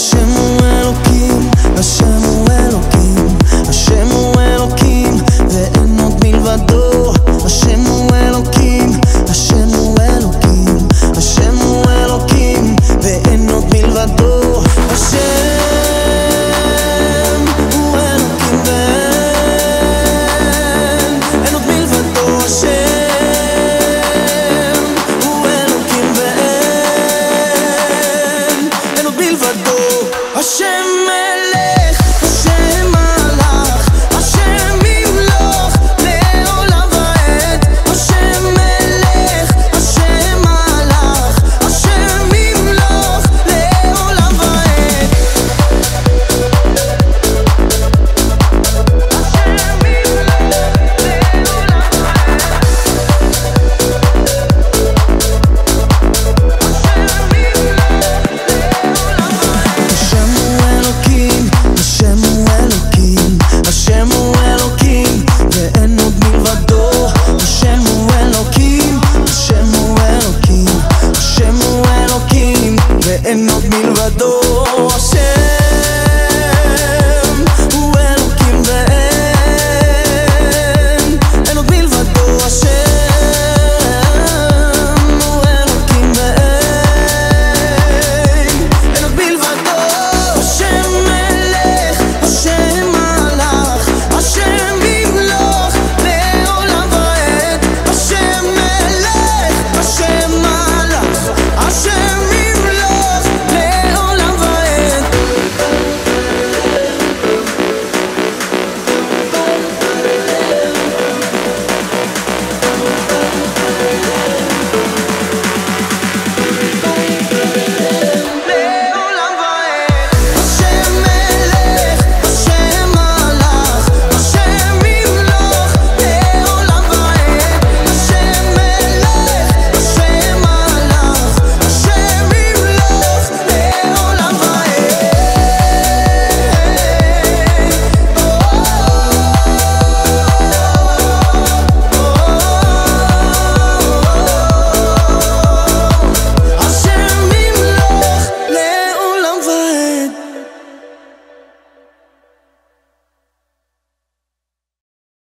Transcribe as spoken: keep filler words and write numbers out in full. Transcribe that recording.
השם הוא אלוקים, השם הוא אלוקים, השם הוא אלוקים ואין עוד מלבדו. השם הוא אלוקים, השם הוא אלוקים, השם הוא אלוקים ואין עוד מלבדו. השם הוא אלוקים ואין אין עוד מלבדו. השם הוא אלוקים ואין אין עוד מלבדו. השם מלך, השם מלך, השם ימלוך לעולם ועד. השם מלך, השם מלך, השם ימלוך לעולם ועד. השם הוא אלוקים, השם הוא אלוקים, השם הוא אלוקים ואין עוד מלבדו. השם הוא אלוקים, השם הוא אלוקים, השם הוא אלוקים ואין עוד מלבדו. השם